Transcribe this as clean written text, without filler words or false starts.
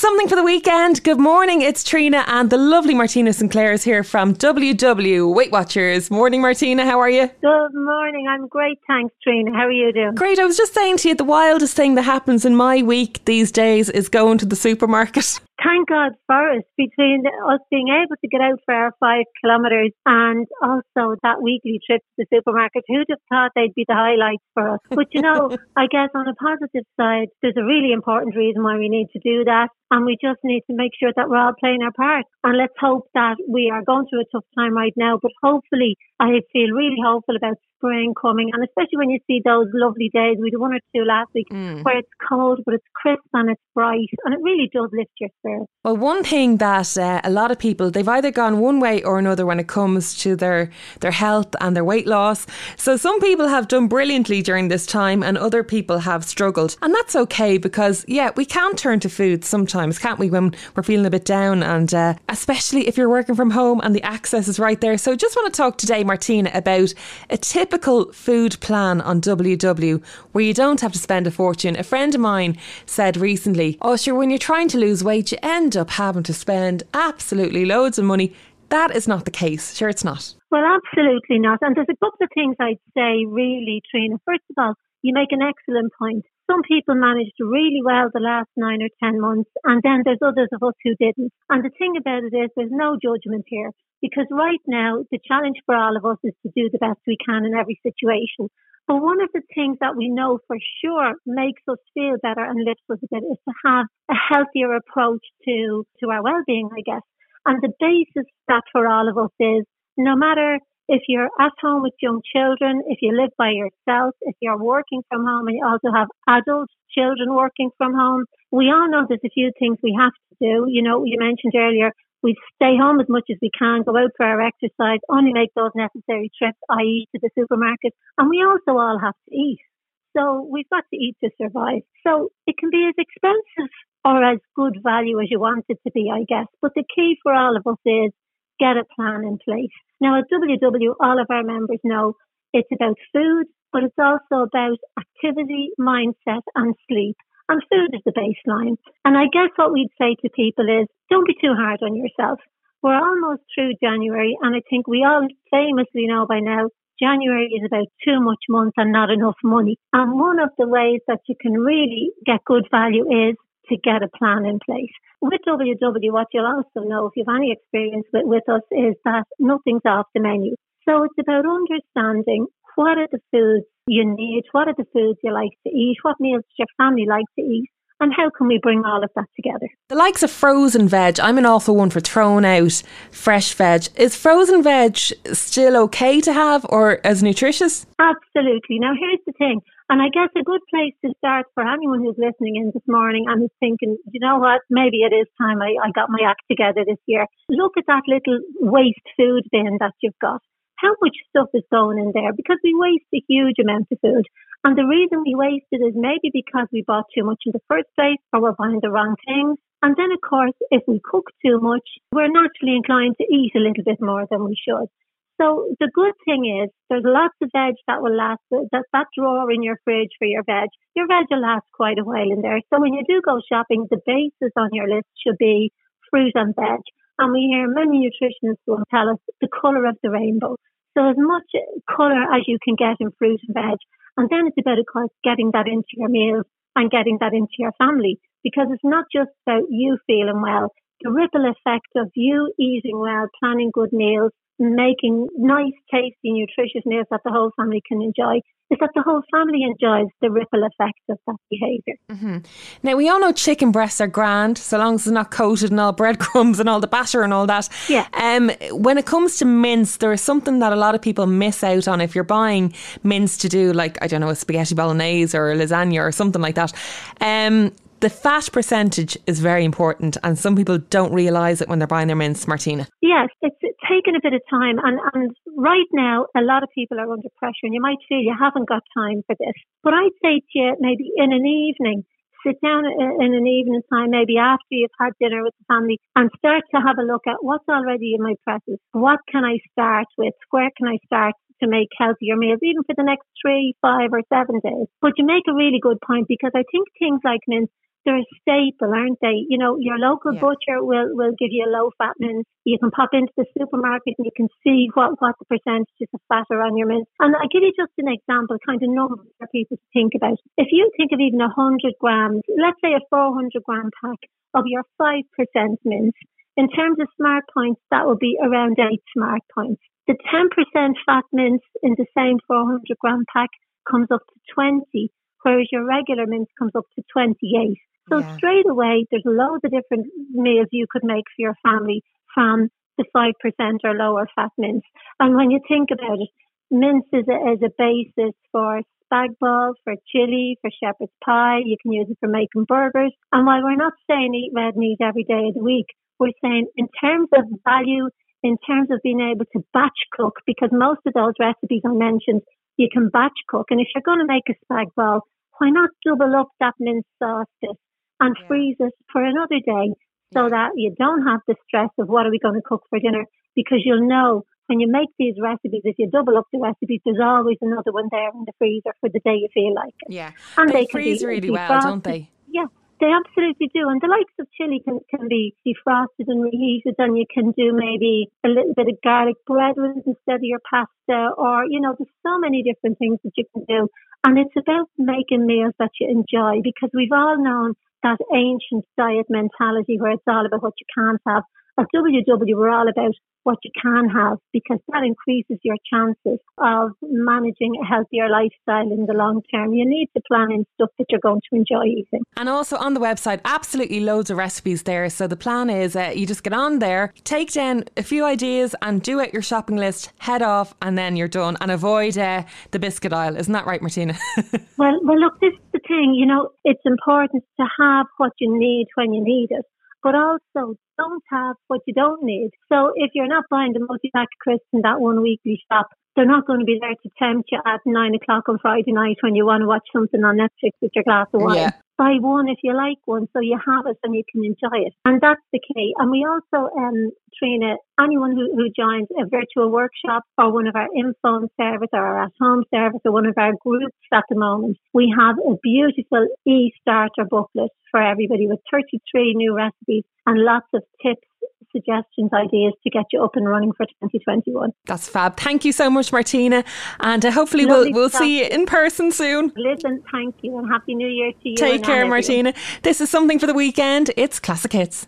Something for the weekend. Good morning, it's Trina and the lovely Martina Sinclair is here from WW Weight Watchers. Morning, Martina, how are you? Good morning, I'm great, thanks Trina. How are you doing? Great, I was just saying to you, the wildest thing that happens in my week these days is going to the supermarket. Thank God for us, between us being able to get out for our 5 kilometres and also that weekly trip to the supermarket. Who'd have thought they'd be the highlights for us? But you know, I guess on a positive side, there's a really important reason why we need to do that. And we just need to make sure that we're all playing our part. And let's hope that we are going through a tough time right now. But hopefully, I feel really hopeful about spring coming. And especially when you see those lovely days. We had 1 or 2 last week where it's cold, but it's crisp and it's bright. And it really does lift your spirits. Well, one thing that a lot of people, they've either gone one way or another when it comes to their health and their weight loss. So some people have done brilliantly during this time and other people have struggled. And that's okay because, yeah, we can turn to food sometimes, can't we, when we're feeling a bit down, and especially if you're working from home and the access is right there. So just want to talk today, Martina, about a typical food plan on WW where you don't have to spend a fortune. A friend of mine said recently, oh sure, when you're trying to lose weight you end up having to spend absolutely loads of money. That is not the case. Sure, it's not. Well, absolutely not. And there's a couple of things I'd say really, Trina. First of all, you make an excellent point. Some people managed really well the last 9 or 10 months, and then there's others of us who didn't. And the thing about it is there's no judgment here, because right now the challenge for all of us is to do the best we can in every situation. But one of the things that we know for sure makes us feel better and lifts us a bit is to have a healthier approach to our well-being, I guess. And the basis that for all of us is, no matter if you're at home with young children, if you live by yourself, if you're working from home and you also have adult children working from home, we all know there's a few things we have to do. You know, you mentioned earlier, we stay home as much as we can, go out for our exercise, only make those necessary trips, i.e. to the supermarket. And we also all have to eat. So we've got to eat to survive. So it can be as expensive or as good value as you want it to be, I guess. But the key for all of us is get a plan in place. Now at WW, all of our members know it's about food, but it's also about activity, mindset and sleep. And food is the baseline. And I guess what we'd say to people is, don't be too hard on yourself. We're almost through January, and I think we all famously know by now, January is about too much month and not enough money. And one of the ways that you can really get good value is to get a plan in place. With WW, what you'll also know, if you have any experience with us, is that nothing's off the menu. So it's about understanding what are the foods you need, what are the foods you like to eat, what meals does your family like to eat, and how can we bring all of that together? The likes of frozen veg, I'm an awful one for throwing out fresh veg. Is frozen veg still okay to have or as nutritious? Absolutely. Now here's the thing, and I guess a good place to start for anyone who's listening in this morning and is thinking, you know what, maybe it is time I got my act together this year. Look at that little waste food bin that you've got. How much stuff is going in there? Because we waste a huge amount of food. And the reason we waste it is maybe because we bought too much in the first place or we're buying the wrong things. And then, of course, if we cook too much, we're naturally inclined to eat a little bit more than we should. So the good thing is there's lots of veg that will last. That drawer in your fridge for your veg will last quite a while in there. So when you do go shopping, the basis on your list should be fruit and veg. And we hear many nutritionists will tell us the colour of the rainbow. So as much colour as you can get in fruit and veg. And then it's about, of course, getting that into your meals and getting that into your family. Because it's not just about you feeling well. The ripple effect of you eating well, planning good meals, making nice, tasty, nutritious meals that the whole family can enjoy, is that the whole family enjoys the ripple effect of that behaviour. Mm-hmm. Now, we all know chicken breasts are grand, so long as it's not coated in all breadcrumbs and all the batter and all that. Yeah. When it comes to mince, there is something that a lot of people miss out on. If you're buying mince to do, like, I don't know, a spaghetti bolognese or a lasagna or something like that, the fat percentage is very important, and some people don't realise it when they're buying their mince, Martina. Yes, it's taken a bit of time, and right now a lot of people are under pressure, and you might feel you haven't got time for this. But I'd say to you, maybe in an evening, sit down in an evening time, maybe after you've had dinner with the family, and start to have a look at what's already in my presses. What can I start with? Where can I start to make healthier meals, even for the next 3, 5 or 7 days? But you make a really good point, because I think things like mince, they're a staple, aren't they? You know, your local butcher will give you a low-fat mince. You can pop into the supermarket and you can see what the percentages of fat are on your mince. And I'll give you just an example, kind of numbers for people to think about. If you think of even 100 grams, let's say a 400-gram pack of your 5% mince, in terms of smart points, that would be around 8 smart points. The 10% fat mince in the same 400-gram pack comes up to 20, whereas your regular mince comes up to 28. So straight away, there's loads of different meals you could make for your family from the 5% or lower fat mince. And when you think about it, mince is a basis for spag bol, for chili, for shepherd's pie. You can use it for making burgers. And while we're not saying eat red meat every day of the week, we're saying in terms of value, in terms of being able to batch cook, because most of those recipes I mentioned, you can batch cook. And if you're going to make a spag bol, why not double up that mince sauce and freeze it for another day so that you don't have the stress of what are we going to cook for dinner, because you'll know when you make these recipes, if you double up the recipes, there's always another one there in the freezer for the day you feel like it. Yeah, and they freeze really well, don't they? Yeah, they absolutely do. And the likes of chili can be defrosted and reheated, and you can do maybe a little bit of garlic bread with it instead of your pasta, or, you know, there's so many different things that you can do. And it's about making meals that you enjoy, because we've all known that ancient diet mentality where it's all about what you can't have. At WW, we're all about what you can have, because that increases your chances of managing a healthier lifestyle in the long term. You need to plan in stuff that you're going to enjoy eating. And also on the website, absolutely loads of recipes there. So the plan is you just get on there, take down a few ideas and do out your shopping list, head off, and then you're done. And avoid the biscuit aisle. Isn't that right, Martina? Well, look, this is the thing. You know, it's important to have what you need when you need it, but also don't have what you don't need. So if you're not buying the multi-pack of crisps in that one weekly shop, they're not going to be there to tempt you at 9 o'clock on Friday night when you want to watch something on Netflix with your glass of wine. Yeah. Buy one if you like one, so you have it and you can enjoy it. And that's the key. And we also, Trina, anyone who joins a virtual workshop or one of our in-phone service or our at-home service or one of our groups at the moment, we have a beautiful e-starter booklet for everybody with 33 new recipes and lots of tips, suggestions, ideas to get you up and running for 2021. That's fab. Thank you so much, Martina. And hopefully we'll see you in person soon. Listen, thank you, and Happy New Year to you. Take care, Martina. This is Something for the Weekend. It's Classic Hits.